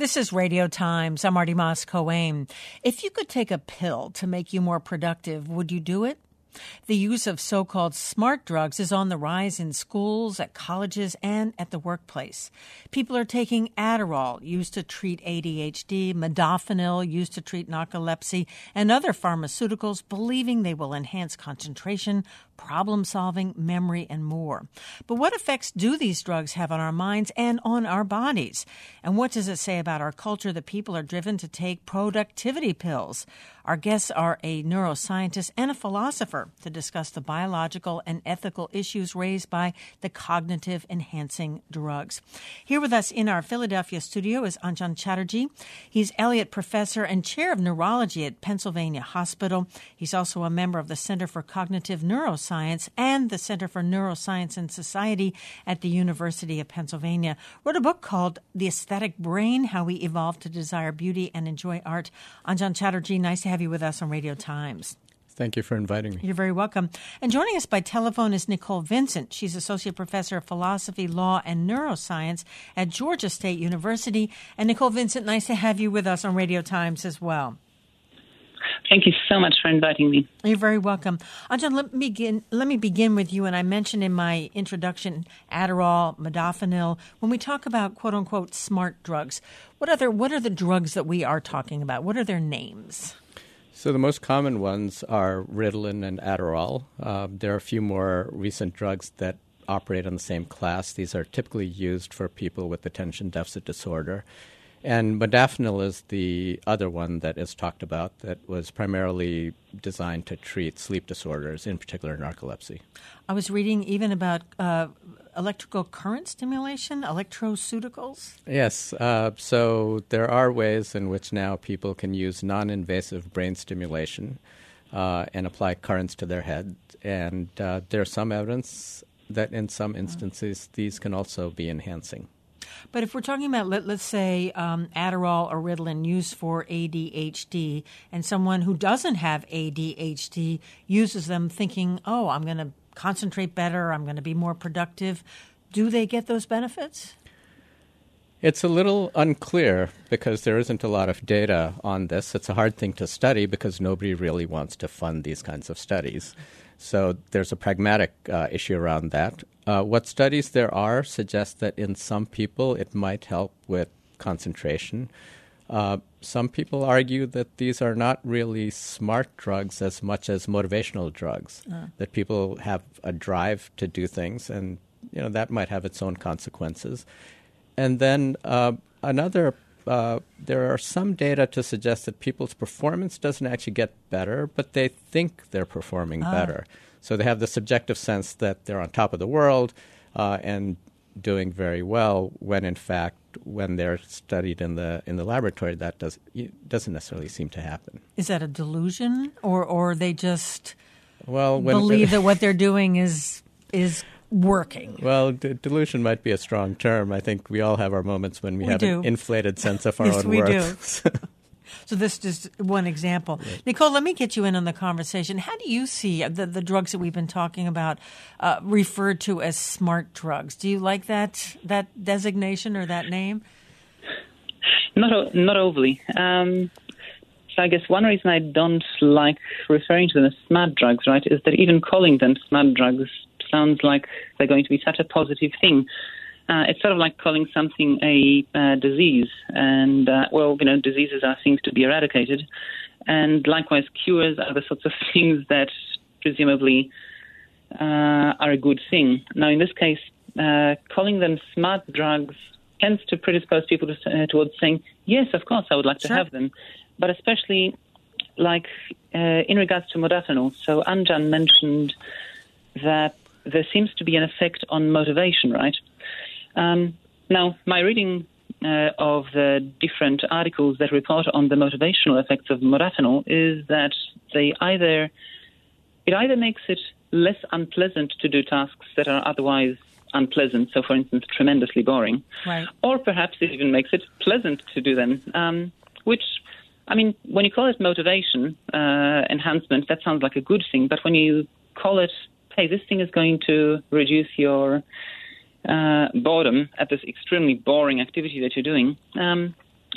This is Radio Times. I'm Marty Moss-Coane. If you could take a pill to make you more productive, would you do it? The use of so-called smart drugs is on the rise in schools, at colleges, and at the workplace. People are taking Adderall, used to treat ADHD, modafinil, used to treat narcolepsy, and other pharmaceuticals, believing they will enhance concentration, problem-solving, memory, and more. But what effects do these drugs have on our minds and on our bodies? And what does it say about our culture that people are driven to take productivity pills? Our guests are a neuroscientist and a philosopher to discuss the biological and ethical issues raised by the cognitive-enhancing drugs. Here with us in our Philadelphia studio is Anjan Chatterjee. He's Elliott Professor and Chair of Neurology at Pennsylvania Hospital. He's also a member of the Center for Cognitive Neuroscience and the Center for Neuroscience and Society at the University of Pennsylvania. Wrote a book called The Aesthetic Brain, How We Evolved to Desire Beauty and Enjoy Art. Anjan Chatterjee, nice to have you with us on Radio Times. Thank you for inviting me. You're very welcome. And joining us by telephone is Nicole Vincent. She's Associate Professor of Philosophy, Law, and Neuroscience at Georgia State University. And Nicole Vincent, nice to have you with us on Radio Times as well. Thank you so much for inviting me. You're very welcome. Anjan, let me begin with you. And I mentioned in my introduction Adderall, modafinil. When we talk about quote-unquote smart drugs, what are the drugs that we are talking about? What are their names? So the most common ones are Ritalin and Adderall. There are a few more recent drugs that operate on the same class. These are typically used for people with attention deficit disorder. And modafinil is the other one that is talked about that was primarily designed to treat sleep disorders, in particular narcolepsy. I was reading even about electrical current stimulation, electroceuticals? Yes. So there are ways in which now people can use non-invasive brain stimulation and apply currents to their head. And there's some evidence that in some instances these can also be enhancing. But if we're talking about, let's say, Adderall or Ritalin used for ADHD, and someone who doesn't have ADHD uses them thinking, oh, I'm going to concentrate better, I'm going to be more productive, do they get those benefits? It's a little unclear because there isn't a lot of data on this. It's a hard thing to study because nobody really wants to fund these kinds of studies. So there's a pragmatic issue around that. What studies there are suggest that in some people it might help with concentration. Some people argue that these are not really smart drugs as much as motivational drugs, that people have a drive to do things, and that might have its own consequences. And then there are some data to suggest that people's performance doesn't actually get better, but they think they're performing better. So they have the subjective sense that they're on top of the world and doing very well, when in fact, when they're studied in the laboratory, that doesn't necessarily seem to happen. Is that a delusion, or they just believe that what they're doing is working? Well, delusion might be a strong term. I think we all have our moments when we have an inflated sense of our own worth. Yes, we do. So this is just one example. Right. Nicole, let me get you in on the conversation. How do you see the drugs that we've been talking about referred to as smart drugs? Do you like that designation or that name? Not overly. So I guess one reason I don't like referring to them as smart drugs, right, is that even calling them smart drugs sounds like they're going to be such a positive thing. It's sort of like calling something a disease. And, diseases are things to be eradicated. And likewise, cures are the sorts of things that presumably are a good thing. Now, in this case, calling them smart drugs tends to predispose people towards saying, yes, of course, I would like to have them. But especially like in regards to modafinil. So Anjan mentioned that there seems to be an effect on motivation, right? Now, my reading of the different articles that report on the motivational effects of modafinil is that it either makes it less unpleasant to do tasks that are otherwise unpleasant, so for instance, tremendously boring, right, or perhaps it even makes it pleasant to do them, which, I mean, when you call it motivation enhancement, that sounds like a good thing, but when you call it, hey, this thing is going to reduce your boredom at this extremely boring activity that you're doing,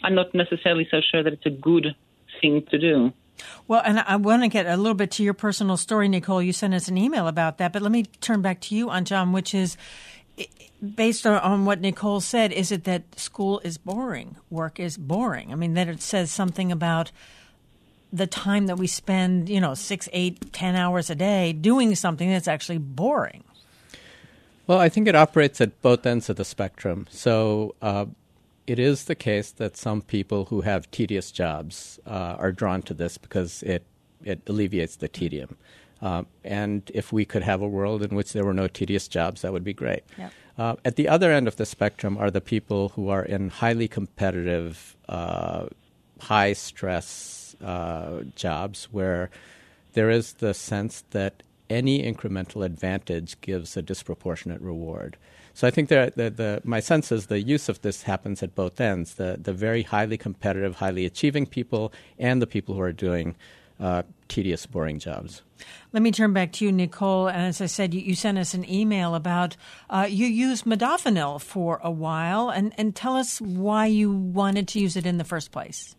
I'm not necessarily so sure that it's a good thing to do. Well, and I want to get a little bit to your personal story, Nicole. You sent us an email about that, but let me turn back to you, Anjan, which is, based on what Nicole said, is it that school is boring, work is boring? I mean, that it says something about the time that we spend, 6, 8, 10 hours a day doing something that's actually boring. Well, I think it operates at both ends of the spectrum. So it is the case that some people who have tedious jobs are drawn to this because it alleviates the tedium. And if we could have a world in which there were no tedious jobs, that would be great. Yep. At the other end of the spectrum are the people who are in highly competitive, high-stress jobs where there is the sense that any incremental advantage gives a disproportionate reward. So I think my sense is the use of this happens at both ends, the very highly competitive, highly achieving people and the people who are doing tedious, boring jobs. Let me turn back to you, Nicole. And as I said, you sent us an email about you used modafinil for a while. And tell us why you wanted to use it in the first place.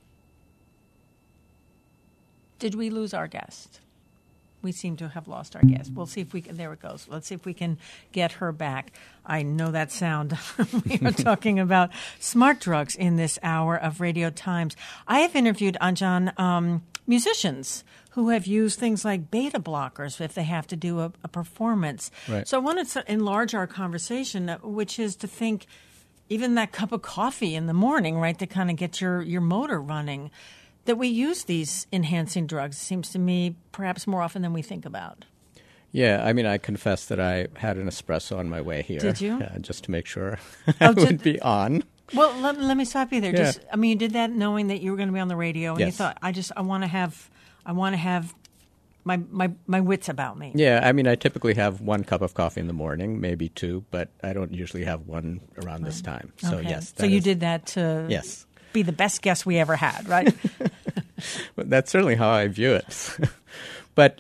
Did we lose our guest? We seem to have lost our guest. We'll see if we can. There it goes. Let's see if we can get her back. I know that sound. We are talking about smart drugs in this hour of Radio Times. I have interviewed, Anjan, musicians who have used things like beta blockers if they have to do a performance. Right. So I wanted to enlarge our conversation, which is to think even that cup of coffee in the morning, right, to kind of get your motor running, that we use these enhancing drugs, seems to me, perhaps more often than we think about. Yeah, I mean, I confess that I had an espresso on my way here. Did you? Just to make sure I would be on. Well, let me stop you there. Yeah. You did that knowing that you were going to be on the radio, and Yes. you thought, I want to have my wits about me. Yeah, I mean, I typically have one cup of coffee in the morning, maybe two, but I don't usually have one around this time. So, Okay. yes. So you did that to Yes. be the best guest we ever had, right? That's certainly how I view it. But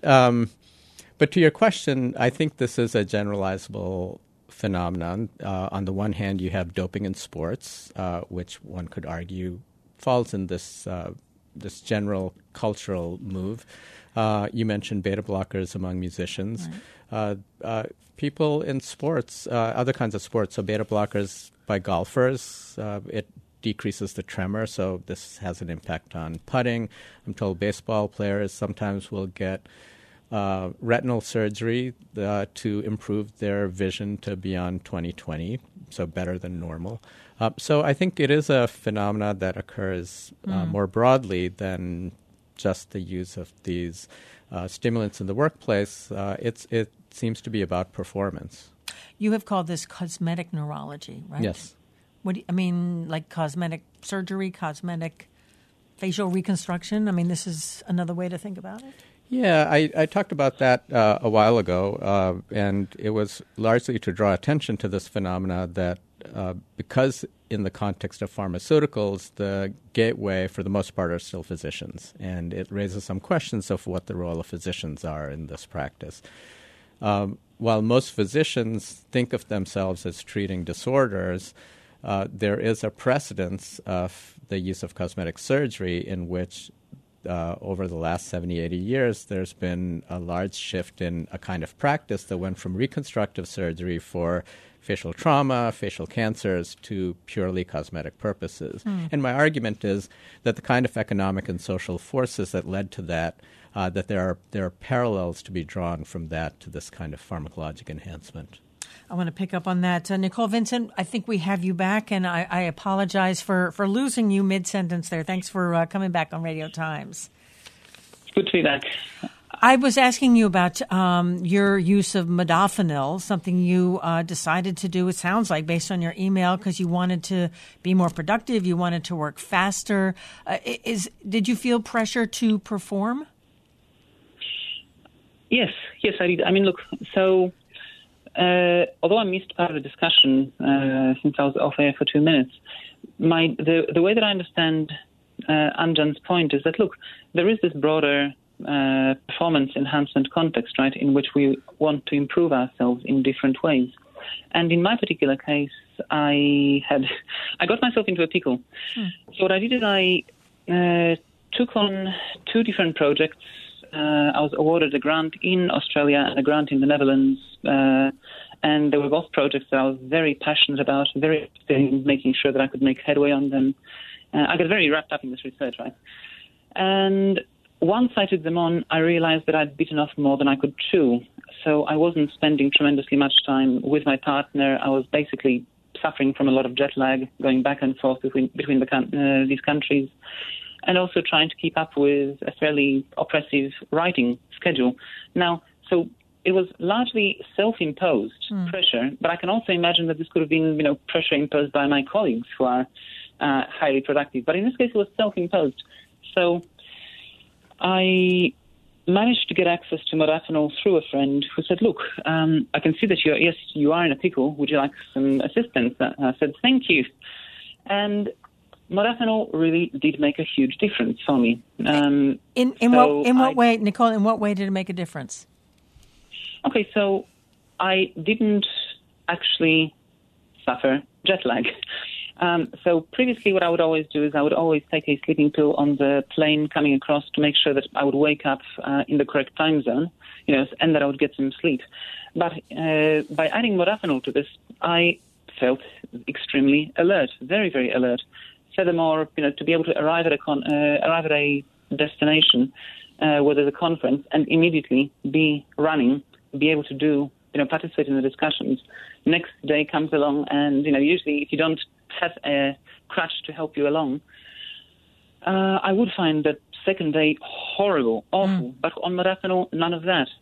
to your question, I think this is a generalizable phenomenon. On the one hand, you have doping in sports, which one could argue falls in this general cultural move. You mentioned beta blockers among musicians. Right. People in sports, other kinds of sports, so beta blockers by golfers, it decreases the tremor, so this has an impact on putting. I'm told baseball players sometimes will get retinal surgery to improve their vision to beyond 20/20, so better than normal. So I think it is a phenomena that occurs more broadly than just the use of these stimulants in the workplace. It seems to be about performance. You have called this cosmetic neurology, right? Yes. What do you, I mean, like cosmetic surgery, cosmetic facial reconstruction? I mean, this is another way to think about it? Yeah, I talked about that a while ago, and it was largely to draw attention to this phenomena that because in the context of pharmaceuticals, the gateway, for the most part, are still physicians. And it raises some questions of what the role of physicians are in this practice. While most physicians think of themselves as treating disorders, there is a precedence of the use of cosmetic surgery in which over the last 70, 80 years, there's been a large shift in a kind of practice that went from reconstructive surgery for facial trauma, facial cancers, to purely cosmetic purposes. And my argument is that the kind of economic and social forces that led to that, that there are parallels to be drawn from that to this kind of pharmacologic enhancement. I want to pick up on that. Nicole Vincent, I think we have you back, and I apologize for losing you mid-sentence there. Thanks for coming back on Radio Times. Good to be back. I was asking you about your use of modafinil, something you decided to do, it sounds like, based on your email, because you wanted to be more productive, you wanted to work faster. Did you feel pressure to perform? Yes, I did. I mean, look, so although I missed part of the discussion since I was off air for 2 minutes, the way that I understand Anjan's point is that, look, there is this broader performance enhancement context, right, in which we want to improve ourselves in different ways. And in my particular case, I got myself into a pickle. So what I did is I took on 2 different projects. I was awarded a grant in Australia and a grant in the Netherlands, and they were both projects that I was very passionate about, very interested in making sure that I could make headway on them. I got very wrapped up in this research, right? And once I took them on, I realized that I'd bitten off more than I could chew. So I wasn't spending tremendously much time with my partner. I was basically suffering from a lot of jet lag, going back and forth between these countries, and also trying to keep up with a fairly oppressive writing schedule. Now, so it was largely self-imposed pressure, but I can also imagine that this could have been, pressure imposed by my colleagues who are highly productive. But in this case, it was self-imposed. So I managed to get access to modafinil through a friend who said, look, I can see that you are in a pickle. Would you like some assistance? I said, thank you. And modafinil really did make a huge difference for me. In what way, Nicole, in what way did it make a difference? Okay, so I didn't actually suffer jet lag. So previously what I would always do is I would always take a sleeping pill on the plane coming across to make sure that I would wake up in the correct time zone, and that I would get some sleep. But by adding modafinil to this, I felt extremely alert, very, very alert. Furthermore, to be able to arrive at a destination where there's a conference and immediately be running, be able to do, participate in the discussions. Next day comes along, and usually if you don't have a crutch to help you along, I would find that second day horrible, awful. But on modafinil, none of that.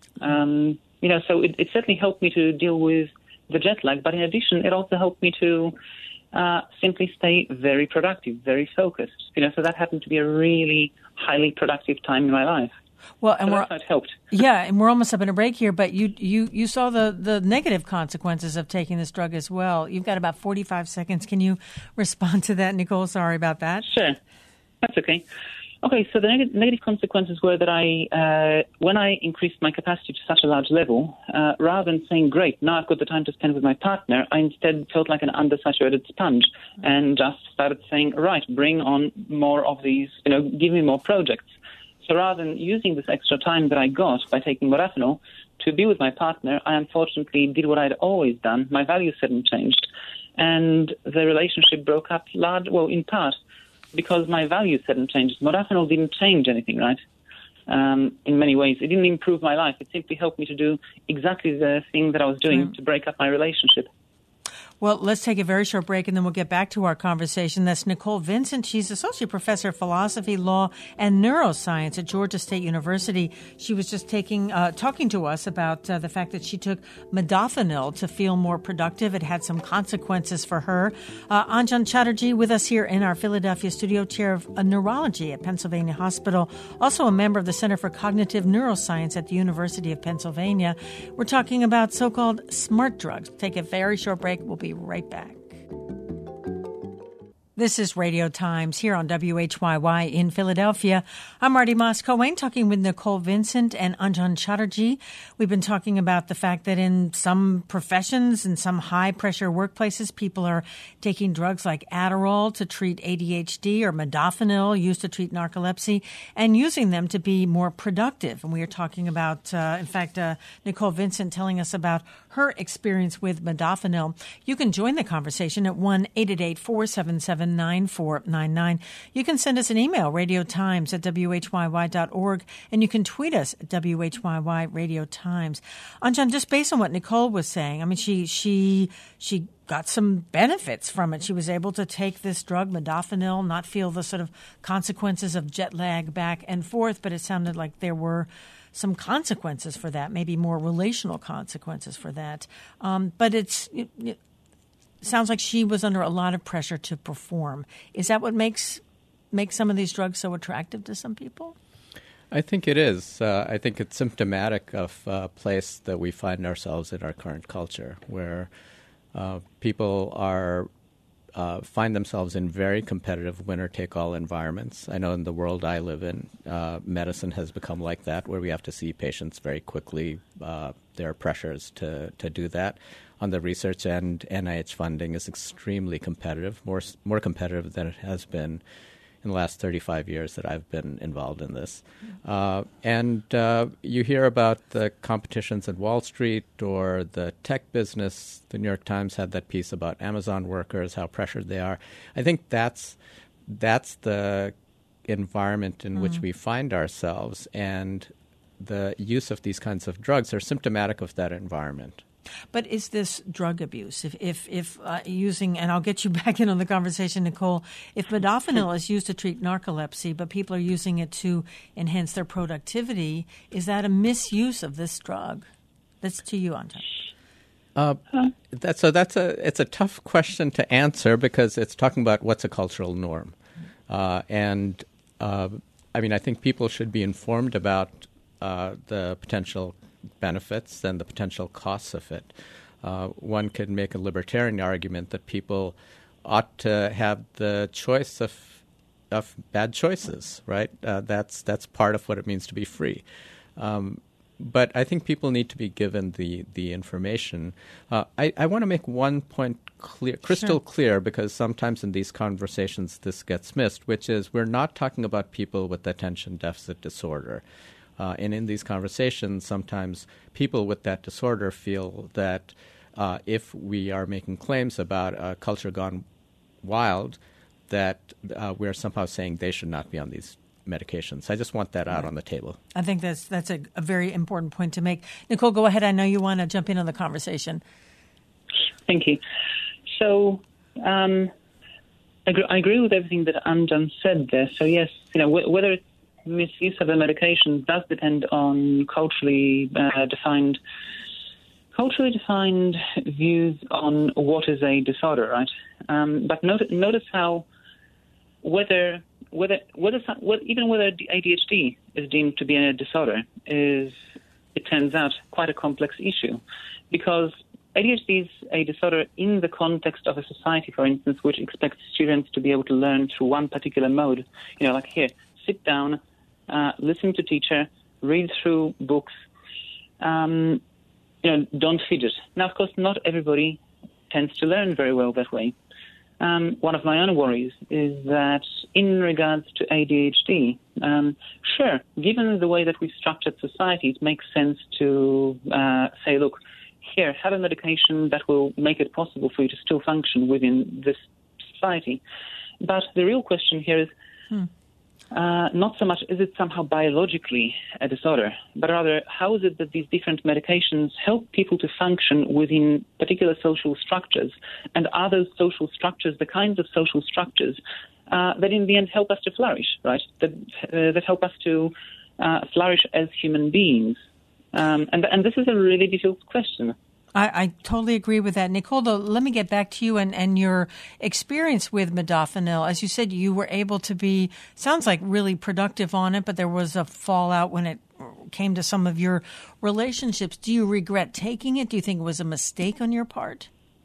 So it certainly helped me to deal with the jet lag. But in addition, it also helped me to simply stay very productive, very focused. So that happened to be a really highly productive time in my life. Well, and so that helped. Yeah, and we're almost up in a break here, but you saw the negative consequences of taking this drug as well. You've got about 45 seconds. Can you respond to that, Nicole? Sorry about that. Sure. That's okay. Okay, so the negative consequences were that when I increased my capacity to such a large level, rather than saying, great, now I've got the time to spend with my partner, I instead felt like an undersaturated sponge and just started saying, right, bring on more of these, give me more projects. So rather than using this extra time that I got by taking modafinil to be with my partner, I unfortunately did what I'd always done. My values hadn't changed. And the relationship broke up in part because my values hadn't changed. Modafinil didn't change anything, right? In many ways. It didn't improve my life. It simply helped me to do exactly the thing that I was doing to break up my relationship. Well, let's take a very short break, and then we'll get back to our conversation. That's Nicole Vincent. She's Associate Professor of Philosophy, Law, and Neuroscience at Georgia State University. She was just talking to us about the fact that she took modafinil to feel more productive. It had some consequences for her. Anjan Chatterjee with us here in our Philadelphia studio, Chair of Neurology at Pennsylvania Hospital, also a member of the Center for Cognitive Neuroscience at the University of Pennsylvania. We're talking about so-called smart drugs. Take a very short break. We'll be right back. This is Radio Times here on WHYY in Philadelphia. I'm Marty Moss-Coane talking with Nicole Vincent and Anjan Chatterjee. We've been talking about the fact that in some professions, in some high-pressure workplaces, people are taking drugs like Adderall to treat ADHD or modafinil used to treat narcolepsy and using them to be more productive. And we are talking about, Nicole Vincent telling us about her experience with modafinil. You can join the conversation at 1-888-477-9499. You can send us an email, radiotimes@whyy.org, and you can tweet us at WHYY Radio Times. Anjan, just based on what Nicole was saying, I mean, she got some benefits from it. She was able to take this drug, modafinil, not feel the sort of consequences of jet lag back and forth, but it sounded like there were some consequences for that, maybe more relational consequences for that. But it sounds like she was under a lot of pressure to perform. Is that what makes some of these drugs so attractive to some people? I think it is. I think it's symptomatic of a place that we find ourselves in our current culture, where people find themselves in very competitive winner-take-all environments. I know in the world I live in, medicine has become like that, where we have to see patients very quickly. There are pressures to do that. on the research end. NIH funding is extremely competitive, more competitive than it has been in the last 35 years that I've been involved in this. And you hear about the competitions at Wall Street or the tech business. The New York Times had that piece about Amazon workers, how pressured they are. I think that's the environment in which we find ourselves, and the use of these kinds of drugs are symptomatic of that environment. But is this drug abuse? If using, and I'll get you back in on the conversation, Nicole, if modafinil is used to treat narcolepsy, but people are using it to enhance their productivity, is that a misuse of this drug? That's to you, Anton. It's a tough question to answer because it's talking about what's a cultural norm. I think people should be informed about the potential benefits and the potential costs of it. One could make a libertarian argument that people ought to have the choice of bad choices, right? That's part of what it means to be free. But I think people need to be given the information. I want to make one point crystal clear, because sometimes in these conversations this gets missed, which is we're not talking about people with attention deficit disorder. And in these conversations, sometimes people with that disorder feel that if we are making claims about a culture gone wild, that we're somehow saying they should not be on these medications. I just want that out on the table. I think that's a very important point to make. Nicole, go ahead. I know you want to jump in on the conversation. Thank you. So I agree with everything that Anton said there. So yes, whether it's misuse of a medication does depend on culturally defined views on what is a disorder, right? But notice how whether ADHD is deemed to be a disorder is, it turns out, quite a complex issue, because ADHD is a disorder in the context of a society, for instance, which expects students to be able to learn through one particular mode. Like here, sit down, listen to teacher, read through books, don't fidget. Now, of course, not everybody tends to learn very well that way. One of my own worries is that in regards to ADHD, sure, given the way that we've structured society, it makes sense to say, look, here, have a medication that will make it possible for you to still function within this society. But the real question here is, not so much is it somehow biologically a disorder, but rather how is it that these different medications help people to function within particular social structures, and are those social structures the kinds of social structures that in the end help us to flourish, right? That help us to flourish as human beings. And this is a really difficult question. I totally agree with that. Nicole, though, let me get back to you and your experience with modafinil. As you said, you were able to be, sounds like, really productive on it, but there was a fallout when it came to some of your relationships. Do you regret taking it? Do you think it was a mistake on your part?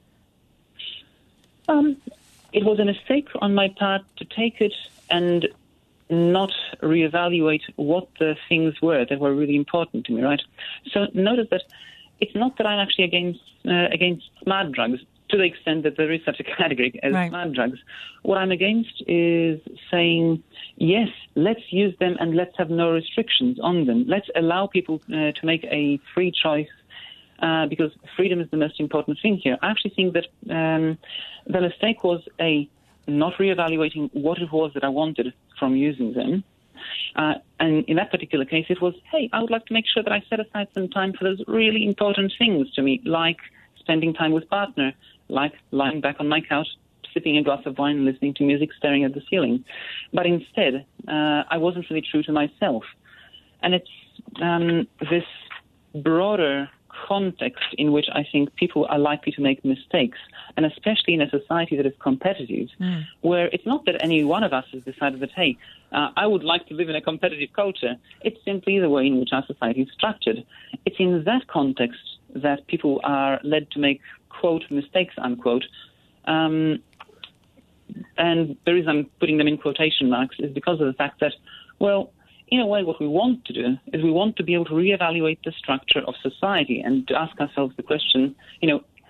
It was a mistake on my part to take it and not reevaluate what the things were that were really important to me, right? So notice that it's not that I'm actually against smart drugs to the extent that there is such a category as smart drugs. What I'm against is saying, yes, let's use them and let's have no restrictions on them. Let's allow people to make a free choice because freedom is the most important thing here. I actually think that the mistake was not reevaluating what it was that I wanted from using them. And in that particular case, it was, hey, I would like to make sure that I set aside some time for those really important things to me, like spending time with partner, like lying back on my couch, sipping a glass of wine, listening to music, staring at the ceiling. But instead, I wasn't really true to myself. And it's this broader context in which I think people are likely to make mistakes, and especially in a society that is competitive, where it's not that any one of us has decided that, hey, I would like to live in a competitive culture. It's simply the way in which our society is structured. It's in that context that people are led to make, quote, mistakes, unquote. And the reason I'm putting them in quotation marks is because of the fact that, well, in a way, what we want to do is we want to be able to reevaluate the structure of society and to ask ourselves the question,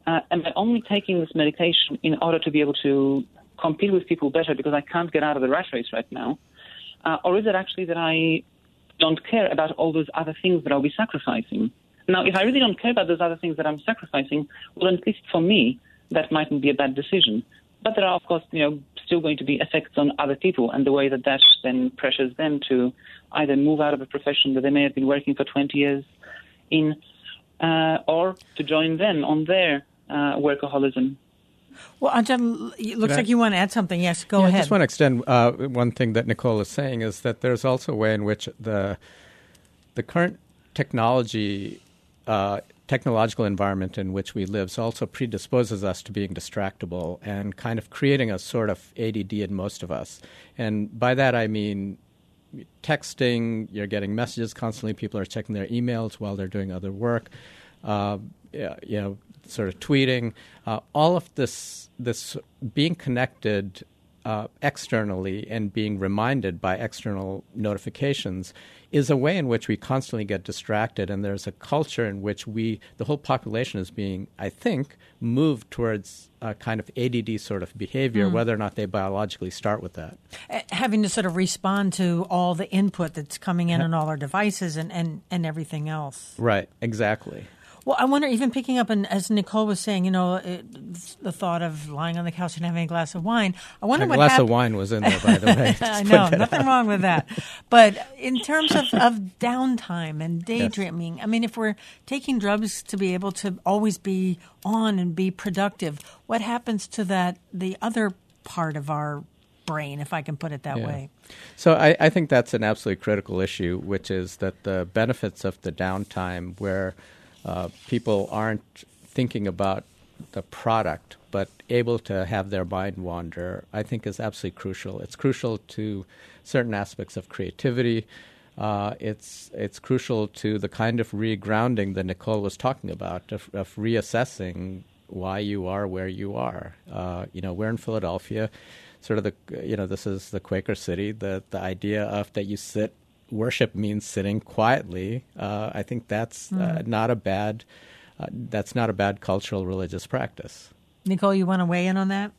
am I only taking this medication in order to be able to compete with people better because I can't get out of the rat race right now? Or is it actually that I don't care about all those other things that I'll be sacrificing? Now, if I really don't care about those other things that I'm sacrificing, well, at least for me, that mightn't be a bad decision. But there are, of course, still going to be effects on other people, and the way that then pressures them to either move out of a profession that they may have been working for 20 years in, or to join them on their workaholism. Well, Anjan, it looks like you want to add something. Yes, go ahead. I just want to extend one thing that Nicole is saying is that there's also a way in which the current technological environment in which we live also predisposes us to being distractible and kind of creating a sort of ADD in most of us. And by that I mean texting, you're getting messages constantly, people are checking their emails while they're doing other work, sort of tweeting. All of this being connected externally and being reminded by external notifications is a way in which we constantly get distracted, and there's a culture in which the whole population is being, I think, moved towards a kind of ADD sort of behavior, whether or not they biologically start with that. Having to sort of respond to all the input that's coming in on all our devices and everything else. Right, exactly. Well, I wonder, even picking up, and as Nicole was saying, the thought of lying on the couch and having a glass of wine. I wonder what a glass of wine was in there, by the way. I know, nothing wrong with that. But in terms of downtime and daydreaming, I mean, if we're taking drugs to be able to always be on and be productive, what happens to the other part of our brain, if I can put it that way? So I think that's an absolutely critical issue, which is that the benefits of the downtime where people aren't thinking about the product, but able to have their mind wander, I think is absolutely crucial. It's crucial to certain aspects of creativity. It's crucial to the kind of re-grounding that Nicole was talking about, of reassessing why you are where you are. We're in Philadelphia, sort of this is the Quaker city. The idea of that you sit. Worship means sitting quietly. I think that's not a bad cultural religious practice. Nicole, you want to weigh in on that?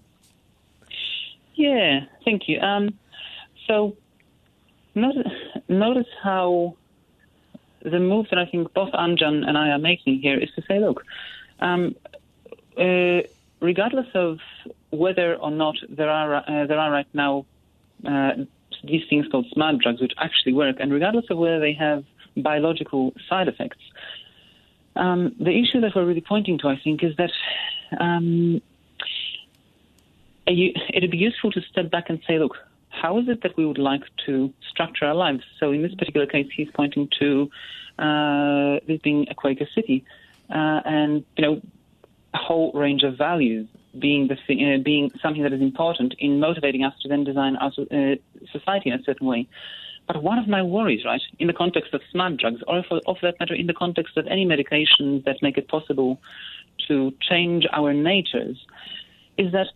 Yeah, thank you. So notice how the move that I think both Anjan and I are making here is to say, look, regardless of whether or not there are right now these things called smart drugs, which actually work, and regardless of whether they have biological side effects, the issue that we're really pointing to, I think, is that it'd be useful to step back and say, look, how is it that we would like to structure our lives? So in this particular case, he's pointing to this being a Quaker city, and a whole range of values being being something that is important in motivating us to then design our society in a certain way. But one of my worries, right, in the context of smart drugs, or for that matter, in the context of any medications that make it possible to change our natures, is that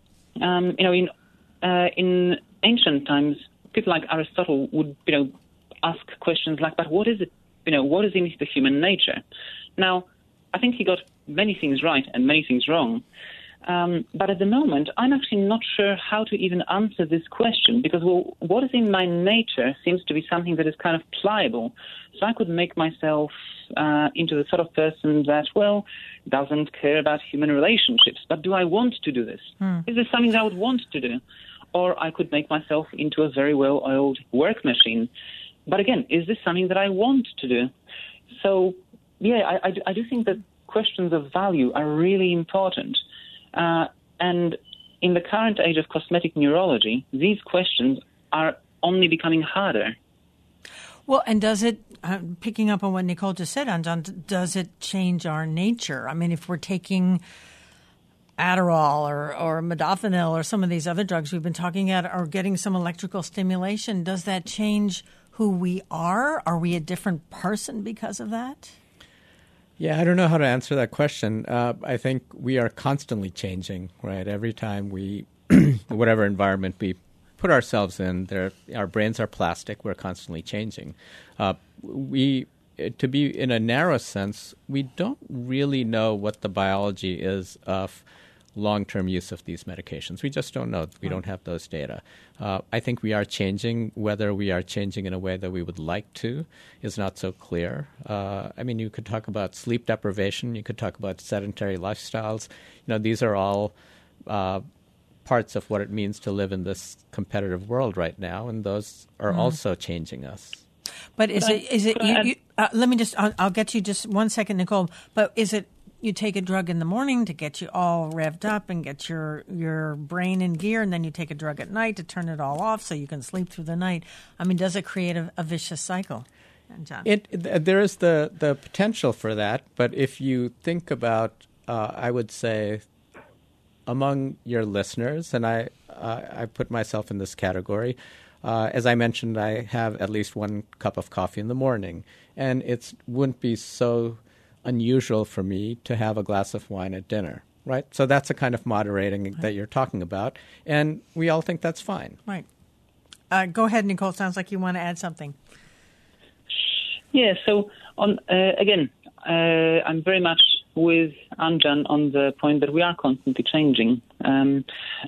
in ancient times, people like Aristotle would ask questions like, "But what is it? What is in the human nature?" Now, I think he got many things right and many things wrong. But at the moment, I'm actually not sure how to even answer this question because, well, what is in my nature seems to be something that is kind of pliable. So I could make myself into the sort of person that, well, doesn't care about human relationships. But do I want to do this? Is this something that I would want to do? Or I could make myself into a very well-oiled work machine. But again, is this something that I want to do? So, yeah, I do think that questions of value are really important. And in the current age of cosmetic neurology, these questions are only becoming harder. Well, and does it, picking up on what Nicole just said, Anjan, does it change our nature? I mean, if we're taking Adderall or modafinil or some of these other drugs we've been talking about, or getting some electrical stimulation, does that change who we are? Are we a different person because of that? Yeah, I don't know how to answer that question. I think we are constantly changing, right? Every time whatever environment we put ourselves in, our brains are plastic. We're constantly changing. to be in a narrow sense, we don't really know what the biology is of long-term use of these medications. We just don't know. We don't have those data. I think we are changing. Whether we are changing in a way that we would like to is not so clear. I mean, you could talk about sleep deprivation. You could talk about sedentary lifestyles. These are all parts of what it means to live in this competitive world right now, and those are also changing us. But let me just, I'll get you just 1 second, Nicole, but is it you take a drug in the morning to get you all revved up and get your brain in gear, and then you take a drug at night to turn it all off so you can sleep through the night? I mean, does it create a vicious cycle? John? There is the potential for that, but if you think about, I would say, among your listeners, and I put myself in this category, as I mentioned, I have at least 1 cup of coffee in the morning, and it wouldn't be so unusual for me to have a glass of wine at dinner, right? So that's the kind of moderating that you're talking about, and we all think that's fine. Right. Go ahead, Nicole. Sounds like you want to add something. Yeah, so again, I'm very much with Anjan on the point that we are constantly changing. And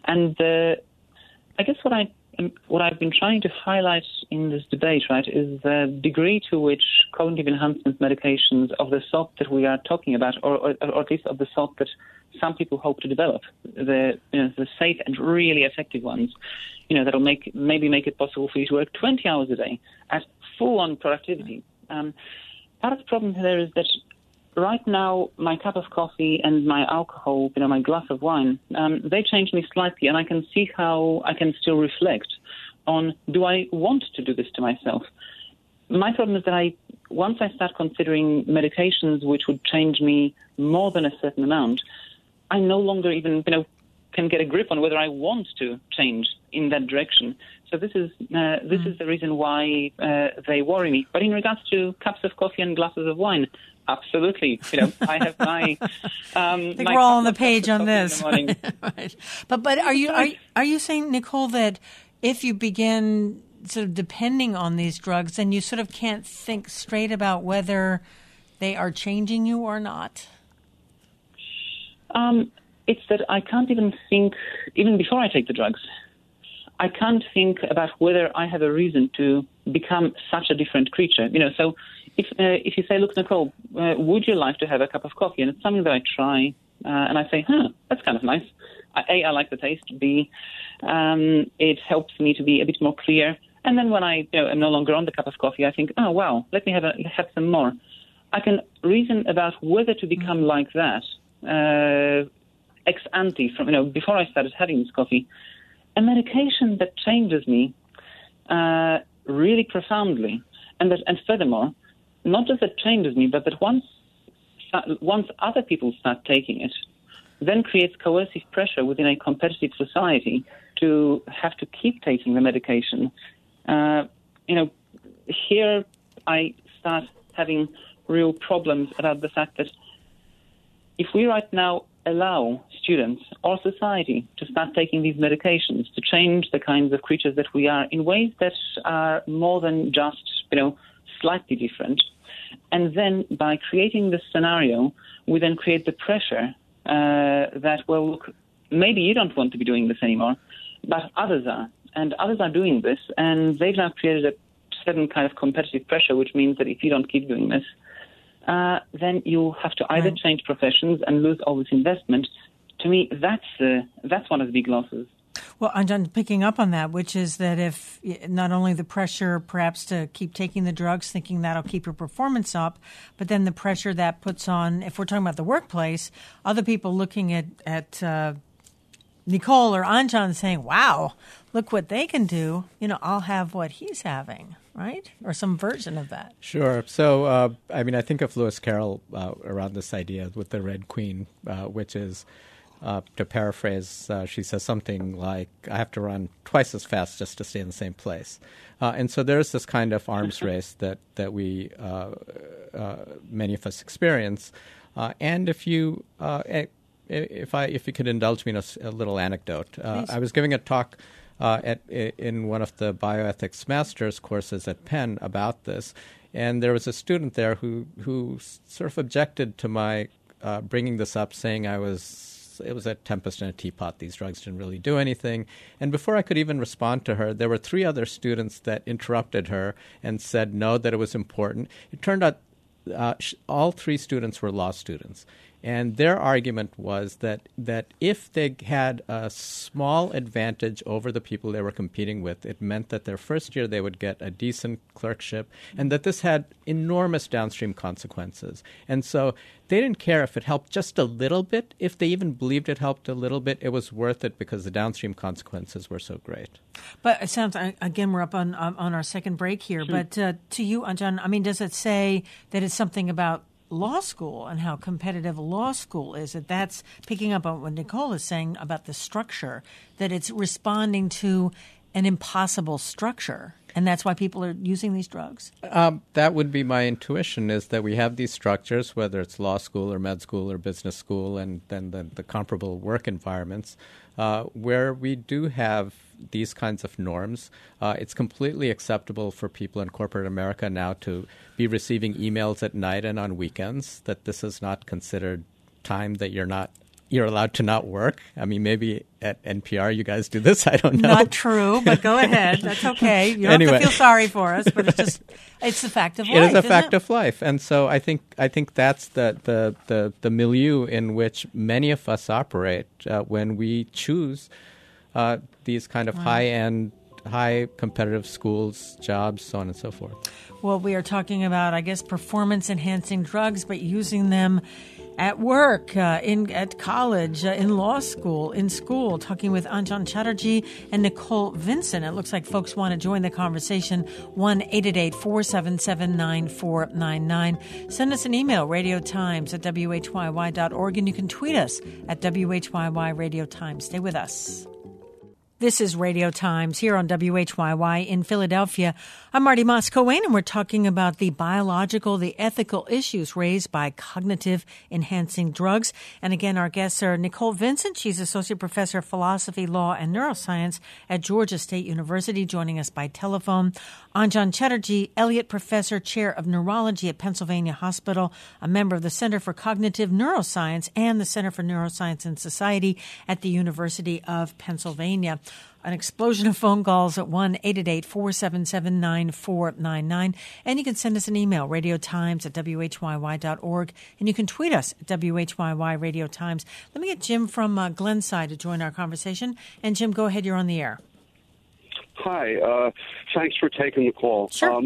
I guess what I've been trying to highlight in this debate, right, is the degree to which cognitive enhancement medications of the sort that we are talking about, or at least of the sort that some people hope to develop, the safe and really effective ones, that'll maybe make it possible for you to work 20 hours a day at full-on productivity. Part of the problem there is that right now, my cup of coffee and my alcohol, my glass of wine, they change me slightly, and I can see how I can still reflect on, do I want to do this to myself? My problem is that once I start considering medications which would change me more than a certain amount, I no longer even, can get a grip on whether I want to change in that direction. So this is the reason why they worry me. But in regards to cups of coffee and glasses of wine, absolutely. I have my. I think we're all on the page on this. Right. But are you saying, Nicole, that if you begin sort of depending on these drugs, then you sort of can't think straight about whether they are changing you or not? It's that I can't even think, even before I take the drugs, I can't think about whether I have a reason to become such a different creature. So if you say, look, Nicole, would you like to have a cup of coffee? And it's something that I try, and I say, that's kind of nice. A, I like the taste. B, it helps me to be a bit more clear. And then when I am no longer on the cup of coffee, I think, oh, wow, let me have some more. I can reason about whether to become like that ex ante, from before I started having this coffee. A medication that changes me really profoundly, and furthermore, not just that changes me, but that once other people start taking it, then creates coercive pressure within a competitive society to have to keep taking the medication. Here I start having real problems about the fact that if we right now allow students or society to start taking these medications to change the kinds of creatures that we are in ways that are more than just, slightly different, and then by creating this scenario, we then create the pressure that, well, look, maybe you don't want to be doing this anymore, but others are, and others are doing this, and they've now created a certain kind of competitive pressure, which means that if you don't keep doing this, then you have to either change professions and lose all this investment. To me, that's one of the big losses. Well, I'm picking up on that, which is that if not only the pressure perhaps to keep taking the drugs, thinking that'll keep your performance up, but then the pressure that puts on, if we're talking about the workplace, other people looking at Nicole or Anjan saying, wow, look what they can do. I'll have what he's having. Right? Or some version of that. Sure. So, I think of Lewis Carroll around this idea with the Red Queen, which is, to paraphrase, she says something like, I have to run twice as fast just to stay in the same place. And so there's this kind of arms race that we, many of us experience. And if you could indulge me in a little anecdote. I was giving a talk in one of the bioethics master's courses at Penn about this. And there was a student there who sort of objected to my bringing this up, saying it was a tempest in a teapot. These drugs didn't really do anything. And before I could even respond to her, there were 3 other students that interrupted her and said no, that it was important. It turned out all 3 students were law students. And their argument was that if they had a small advantage over the people they were competing with, it meant that their first year they would get a decent clerkship, and that this had enormous downstream consequences. And so they didn't care if it helped just a little bit. If they even believed it helped a little bit, it was worth it because the downstream consequences were so great. But it sounds, again, we're up on our second break here. Sure. But to you, Anjan, I mean, does it say that it's something about law school and how competitive law school is, that's picking up on what Nicole is saying about the structure, that it's responding to an impossible structure, and that's why people are using these drugs? That would be my intuition, is that we have these structures, whether it's law school or med school or business school, and then the comparable work environments, where we do have these kinds of norms. It's completely acceptable for people in corporate America now to be receiving emails at night and on weekends, that this is not considered time that you're allowed to not work. I mean, maybe at NPR you guys do this. I don't know. Not true, but go ahead. That's okay. You don't have to feel sorry for us, but it's a fact of life. It is a fact of life. And so I think that's the milieu in which many of us operate when we choose these kind of high-end, high competitive schools, jobs, so on and so forth. Well, we are talking about, I guess, performance-enhancing drugs, but using them at work, at college, in law school, in school, talking with Anjan Chatterjee and Nicole Vincent. It looks like folks want to join the conversation. 1-888-477-9499. Send us an email, radiotimes@whyy.org, and you can tweet us at WHYY Radio Times. Stay with us. This is Radio Times here on WHYY in Philadelphia. I'm Marty Moss-Coane, and we're talking about the biological, the ethical issues raised by cognitive-enhancing drugs. And again, our guests are Nicole Vincent. She's Associate Professor of Philosophy, Law, and Neuroscience at Georgia State University, joining us by telephone. Anjan Chatterjee, Elliott Professor, Chair of Neurology at Pennsylvania Hospital, a member of the Center for Cognitive Neuroscience and the Center for Neuroscience and Society at the University of Pennsylvania. An explosion of phone calls at 1-888-477-9499. And you can send us an email, radiotimes@whyy.org. And you can tweet us at WHYY Radio Times. Let me get Jim from Glenside to join our conversation. And Jim, go ahead. You're on the air. Hi. Thanks for taking the call. Sure.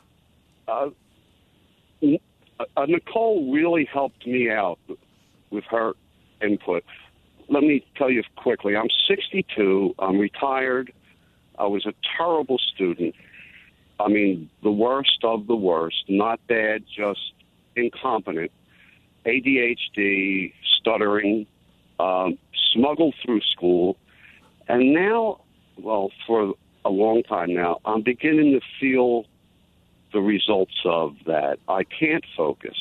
Nicole really helped me out with her input. Let me tell you quickly, I'm 62, I'm retired, I was a terrible student. I mean, the worst of the worst, not bad, just incompetent. ADHD, stuttering, smuggled through school. And now, well, for a long time now, I'm beginning to feel the results of that. I can't focus.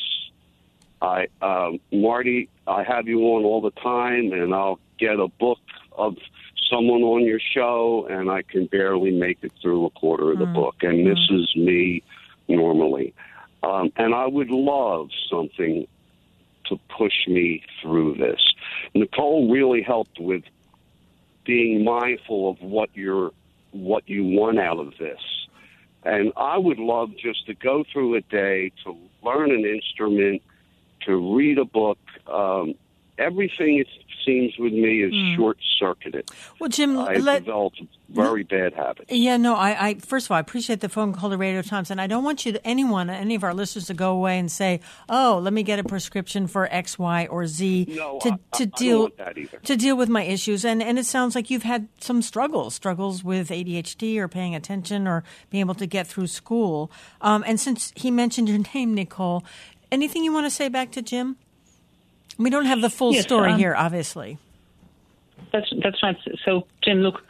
Marty, I have you on all the time, and I'll get a book of someone on your show, and I can barely make it through a quarter of the book. And this is me normally. And I would love something to push me through this. Nicole really helped with being mindful of what you want out of this. And I would love just to go through a day, to learn an instrument, to read a book. Everything, it seems with me, is short-circuited. Well, Jim, I've developed very bad habits. Yeah, no, I first of all, I appreciate the phone call to Radio Times, and I don't want any of our listeners to go away and say, oh, let me get a prescription for X, Y, or Z I don't want that either. To deal with my issues. And it sounds like you've had some struggles with ADHD or paying attention or being able to get through school. And since he mentioned your name, Nicole, anything you want to say back to Jim? We don't have the full story here, obviously. That's right. So, Jim, look,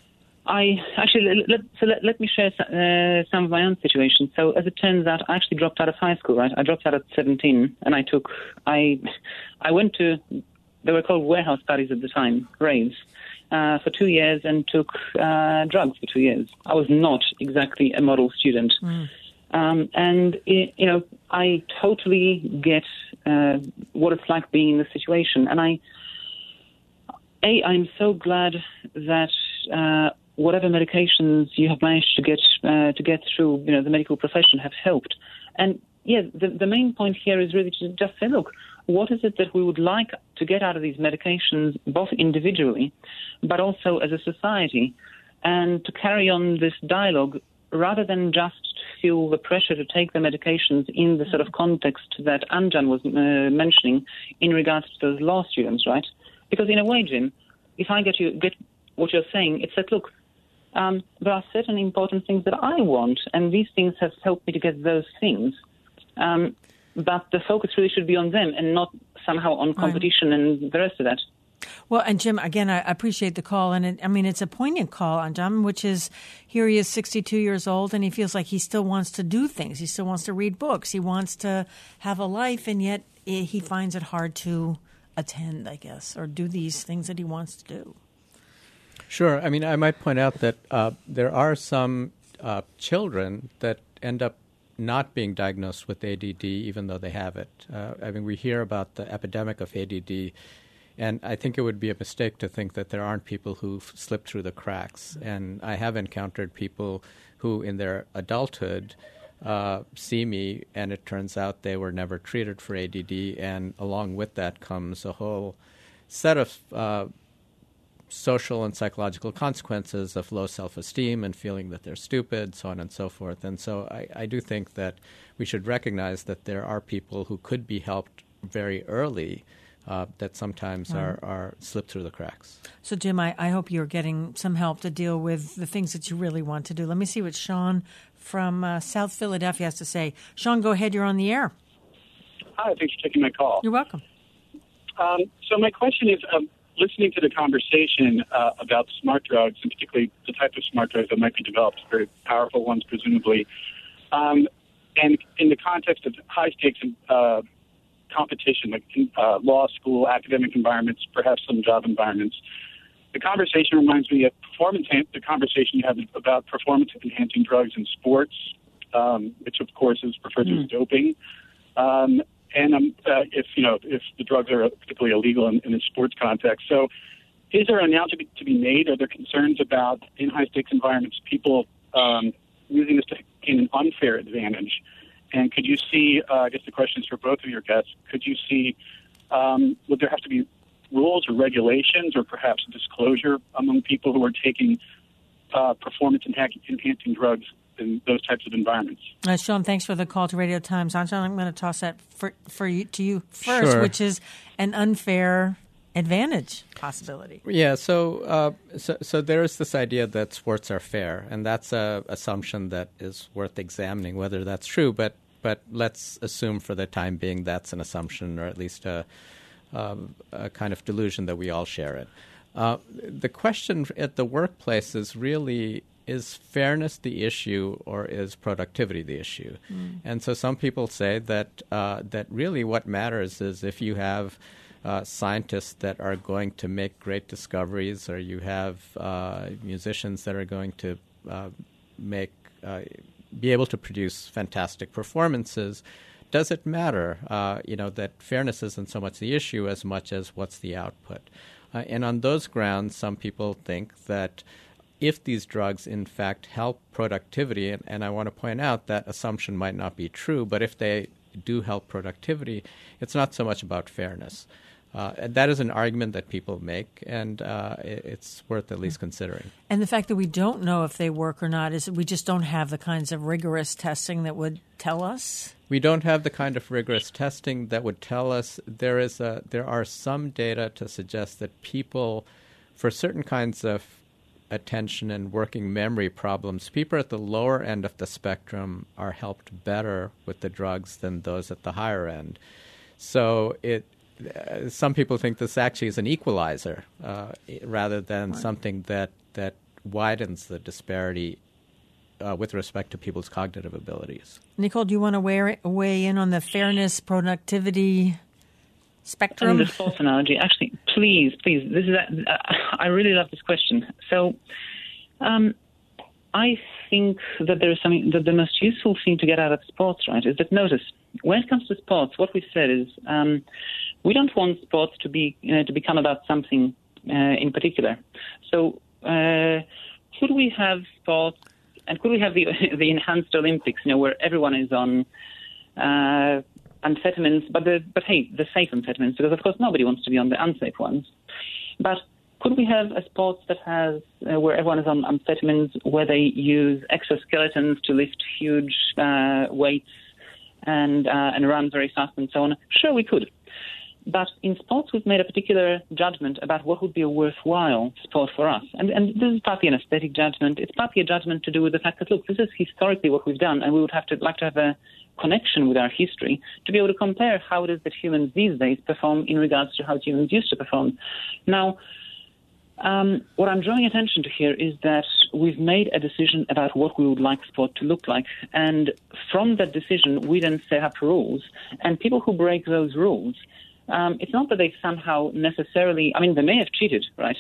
let me share some of my own situation. So, as it turns out, I actually dropped out of high school. Right, I dropped out at 17, and I went to, they were called warehouse studies at the time, raves, for 2 years, and took drugs for 2 years. I was not exactly a model student. I totally get what it's like being in the situation. And I'm so glad that whatever medications you have managed to get through, the medical profession have helped. And yeah, the main point here is really to just say, look, what is it that we would like to get out of these medications, both individually, but also as a society, and to carry on this dialogue rather than just feel the pressure to take the medications in the sort of context that Anjan was mentioning in regards to those law students, right? Because in a way, Jim, if I get what you're saying, it's that, look, there are certain important things that I want, and these things have helped me to get those things. But the focus really should be on them and not somehow on competition and the rest of that. Well, and Jim, again, I appreciate the call. And it's a poignant call on Jim, which is here he is 62 years old and he feels like he still wants to do things. He still wants to read books. He wants to have a life, and yet he finds it hard to attend, I guess, or do these things that he wants to do. Sure. I mean, I might point out that there are some children that end up not being diagnosed with ADD, even though they have it. We hear about the epidemic of ADD, and I think it would be a mistake to think that there aren't people who've slipped through the cracks. And I have encountered people who, in their adulthood, see me, and it turns out they were never treated for ADD, and along with that comes a whole set of social and psychological consequences of low self-esteem and feeling that they're stupid, so on and so forth. And so I do think that we should recognize that there are people who could be helped very early that sometimes are slipped through the cracks. So, Jim, I hope you're getting some help to deal with the things that you really want to do. Let me see what Sean from South Philadelphia has to say. Sean, go ahead. You're on the air. Hi, thanks for taking my call. You're welcome. So my question is, listening to the conversation about smart drugs, and particularly the type of smart drugs that might be developed, very powerful ones presumably, and in the context of high-stakes competition, like law school, academic environments, perhaps some job environments, the conversation reminds me of the conversation you have about performance-enhancing drugs in sports, which of course is referred to as doping. And if the drugs are particularly illegal in a sports context. So is there an analogy to be made? Are there concerns about, in high-stakes environments, people using this to gain an unfair advantage? And could you see, I guess the question is for both of your guests, could you see, would there have to be rules or regulations or perhaps disclosure among people who are taking performance-enhancing drugs in those types of environments? Sean, thanks for the call to Radio Times. Anjan, I'm going to toss that to you first, Sure. Which is an unfair advantage possibility. Yeah, so there is this idea that sports are fair, and that's an assumption that is worth examining whether that's true. But let's assume for the time being that's an assumption, or at least a kind of delusion that we all share it. The question at the workplace is really, is fairness the issue or is productivity the issue? And so some people say that really what matters is if you have scientists that are going to make great discoveries, or you have musicians that are going to be able to produce fantastic performances. Does it matter, that fairness isn't so much the issue as much as what's the output? And on those grounds, some people think that if these drugs, in fact, help productivity, and I want to point out that assumption might not be true, but if they do help productivity, it's not so much about fairness. That is an argument that people make, and it's worth at least considering. And the fact that we don't know if they work or not is that we just don't have the kinds of rigorous testing that would tell us? We don't have the kind of rigorous testing that would tell us. There are some data to suggest that people, for certain kinds of attention and working memory problems, people at the lower end of the spectrum are helped better with the drugs than those at the higher end. So some people think this actually is an equalizer rather than something that widens the disparity with respect to people's cognitive abilities. Nicole, do you want to weigh in on the fairness, productivity spectrum? The sports analogy, actually, please. This is I really love this question. So, I think that there is something that the most useful thing to get out of sports, right, is that notice when it comes to sports, what we've said is we don't want sports to become about something in particular. So could we have sports, and could we have the enhanced Olympics, where everyone is on amphetamines, but the safe amphetamines, because of course nobody wants to be on the unsafe ones. But could we have a sport that has where everyone is on amphetamines, where they use exoskeletons to lift huge weights and run very fast and so on? Sure, we could. But in sports, we've made a particular judgment about what would be a worthwhile sport for us. And this is partly an aesthetic judgment. It's partly a judgment to do with the fact that, look, this is historically what we've done, and we would like to have a connection with our history to be able to compare how it is that humans these days perform in regards to how humans used to perform. Now, what I'm drawing attention to here is that we've made a decision about what we would like sport to look like. And from that decision, we then set up rules. And people who break those rules, it's not that they somehow necessarily, they may have cheated, right,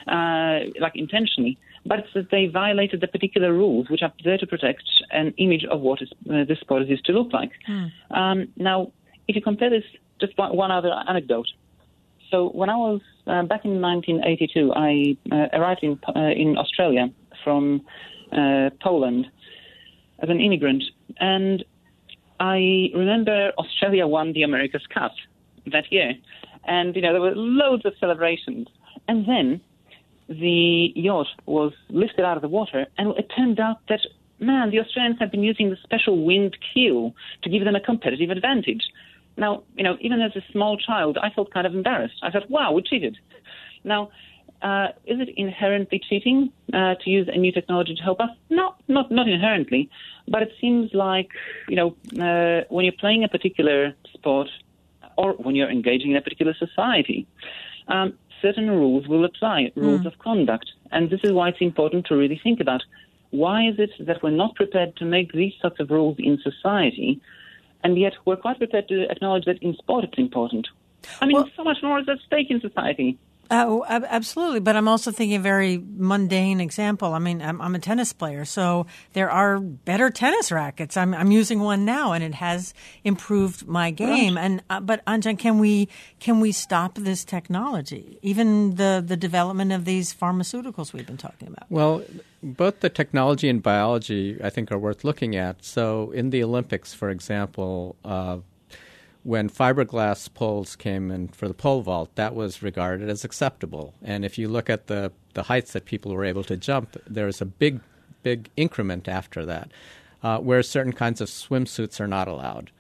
like intentionally, but it's that they violated the particular rules which are there to protect an image of what the sport is used to look like. Now, if you compare this, just one other anecdote. So when I was back in 1982, I arrived in Australia from Poland as an immigrant, and I remember Australia won the America's Cup that year, and there were loads of celebrations. And then the yacht was lifted out of the water, and it turned out that, the Australians had been using the special winged keel to give them a competitive advantage. Now, even as a small child, I felt kind of embarrassed. I thought, wow, we cheated. Now, is it inherently cheating to use a new technology to help us? No, not inherently. But it seems like, when you're playing a particular sport or when you're engaging in a particular society, certain rules will apply, rules of conduct. And this is why it's important to really think about why is it that we're not prepared to make these sorts of rules in society, and yet we're quite prepared to acknowledge that in sport it's important. So much more is at stake in society. Oh, absolutely. But I'm also thinking a very mundane example. I'm a tennis player, so there are better tennis rackets. I'm using one now, and it has improved my game. Right. But Anjan, can we stop this technology? Even the development of these pharmaceuticals we've been talking about. Well, both the technology and biology, I think, are worth looking at. So in the Olympics, for example, when fiberglass poles came in for the pole vault, that was regarded as acceptable. And if you look at the heights that people were able to jump, there's a big increment after that, where certain kinds of swimsuits are not allowed.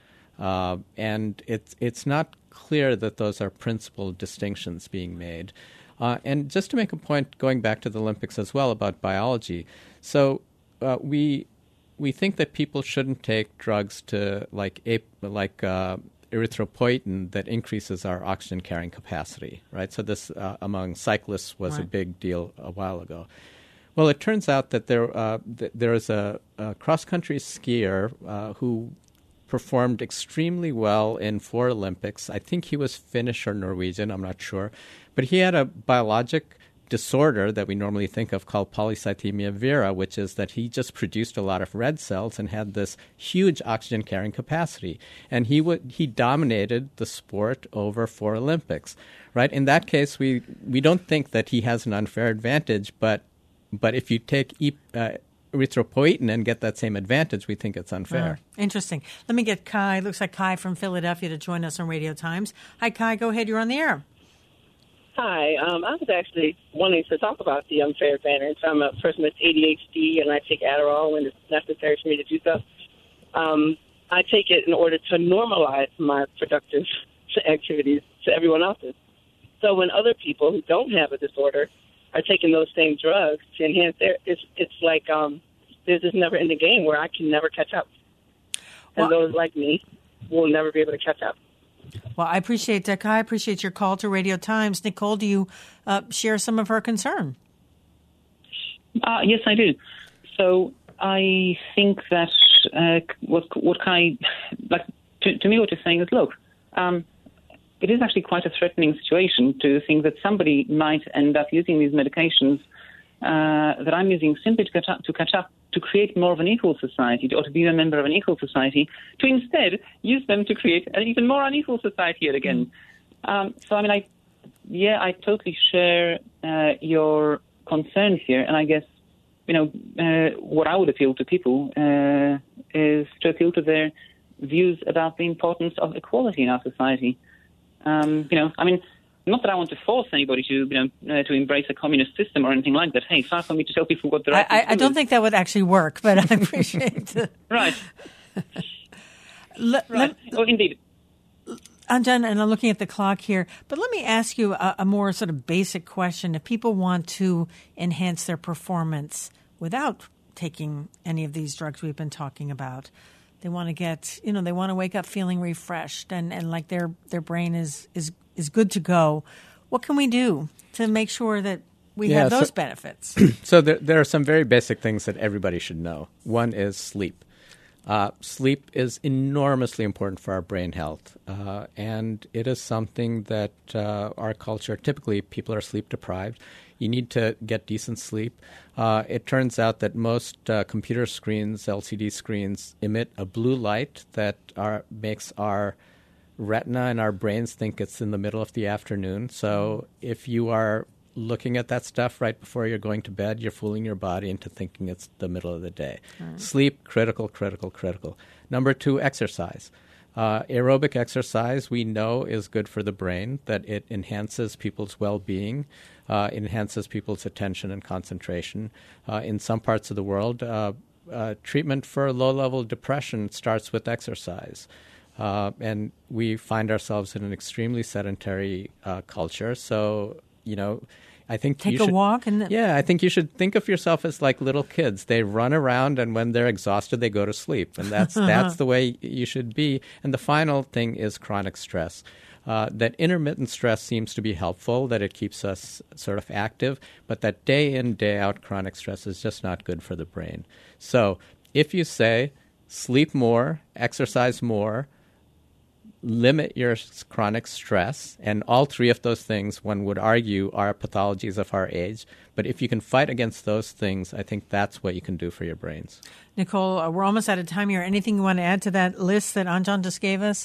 And it's not clear that those are principal distinctions being made. And just to make a point, going back to the Olympics as well about biology, so we think that people shouldn't take drugs to like erythropoietin that increases our oxygen carrying capacity, right? So this among cyclists was a big deal a while ago. Well, it turns out that there is a cross-country skier who performed extremely well in 4 Olympics. I think he was Finnish or Norwegian, I'm not sure. But he had a biologic disorder that we normally think of called polycythemia vera, which is that he just produced a lot of red cells and had this huge oxygen carrying capacity. And he dominated the sport over 4 Olympics, right? In that case, we don't think that he has an unfair advantage, but if you take erythropoietin and get that same advantage, we think it's unfair. Interesting. Let me get Kai. Looks like Kai from Philadelphia to join us on Radio Times. Hi, Kai. Go ahead. You're on the air. Hi. I was actually wanting to talk about the unfair advantage. I'm a person with ADHD, and I take Adderall when it's necessary for me to do so. I take it in order to normalize my productive activities to everyone else's. So when other people who don't have a disorder are taking those same drugs to enhance it's like there's this never-ending game where I can never catch up. And those like me will never be able to catch up. Well, I appreciate that, Kai. I appreciate your call to Radio Times. Nicole, do you share some of her concern? Yes, I do. So I think that what Kai, to me, what you're saying is, look, it is actually quite a threatening situation to think that somebody might end up using these medications that I'm using simply to catch up, to create more of an equal society, or to be a member of an equal society, to instead use them to create an even more unequal society yet again. So, I mean, I totally share your concerns here, and I guess, what I would appeal to people is to appeal to their views about the importance of equality in our society. I mean, not that I want to force anybody to embrace a communist system or anything like that. Hey, far from me to tell people what the right thing to do I don't is. think that would actually work, but I appreciate it. Right. Right. Oh, indeed. Anjan, and I'm looking at the clock here, but let me ask you a more sort of basic question. If people want to enhance their performance without taking any of these drugs we've been talking about, they want to get, they want to wake up feeling refreshed and like their brain is good to go. What can we do to make sure that we have those benefits? So there are some very basic things that everybody should know. One is sleep. Sleep is enormously important for our brain health, and it is something that our culture, typically people are sleep deprived. You need to get decent sleep. It turns out that most computer screens, LCD screens, emit a blue light that makes our retina and our brains think it's in the middle of the afternoon. So if you are looking at that stuff right before you're going to bed, you're fooling your body into thinking it's the middle of the day. Sleep, critical. Number 2, exercise. Aerobic exercise, we know, is good for the brain, that it enhances people's well-being, enhances people's attention and concentration. In some parts of the world, treatment for low-level depression starts with exercise. And we find ourselves in an extremely sedentary culture. So, I think take a walk. I think you should think of yourself as like little kids. They run around, and when they're exhausted, they go to sleep. And that's the way you should be. And the final thing is chronic stress. That intermittent stress seems to be helpful, that it keeps us sort of active, but that day in, day out chronic stress is just not good for the brain. So if you say sleep more, exercise more, limit your chronic stress, and all 3 of those things, one would argue, are pathologies of our age. But if you can fight against those things, I think that's what you can do for your brains. Nicole, we're almost out of time here. Anything you want to add to that list that Anjan just gave us?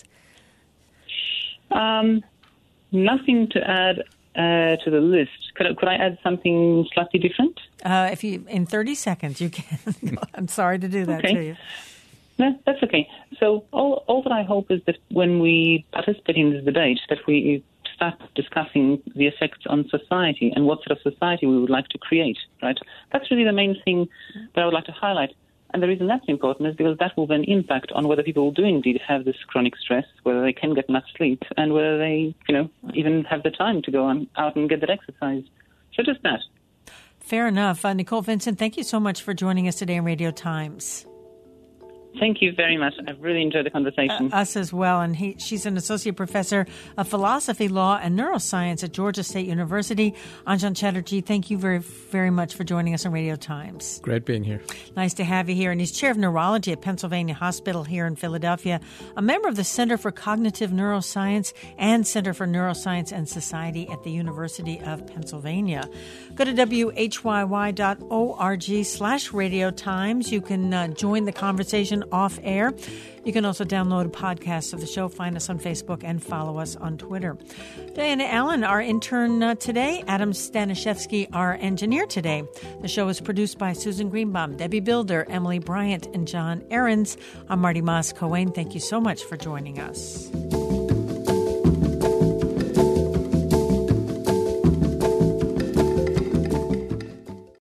Nothing to add to the list. Could I add something slightly different? If you in 30 seconds, you can. I'm sorry to do that to you. No, that's okay. So all that I hope is that when we participate in this debate, that we start discussing the effects on society and what sort of society we would like to create, right? That's really the main thing that I would like to highlight. And the reason that's important is because that will then impact on whether people do indeed have this chronic stress, whether they can get enough sleep, and whether they, even have the time to go out and get that exercise. So just that. Fair enough. Nicole Vincent, thank you so much for joining us today on Radio Times. Thank you very much. I've really enjoyed the conversation. Us as well. And she's an associate professor of philosophy, law, and neuroscience at Georgia State University. Anjan Chatterjee, thank you very, very much for joining us on Radio Times. Great being here. Nice to have you here. And he's chair of neurology at Pennsylvania Hospital here in Philadelphia, a member of the Center for Cognitive Neuroscience and Center for Neuroscience and Society at the University of Pennsylvania. Go to whyy.org/Radio Times. You can join the conversation off air. You can also download a podcast of the show, find us on Facebook, and follow us on Twitter. Diana Allen, our intern today. Adam Stanishevsky, our engineer today. The show is produced by Susan Greenbaum, Debbie Builder, Emily Bryant, and John Ahrens. I'm Marty Moss-Cohen. Thank you so much for joining us.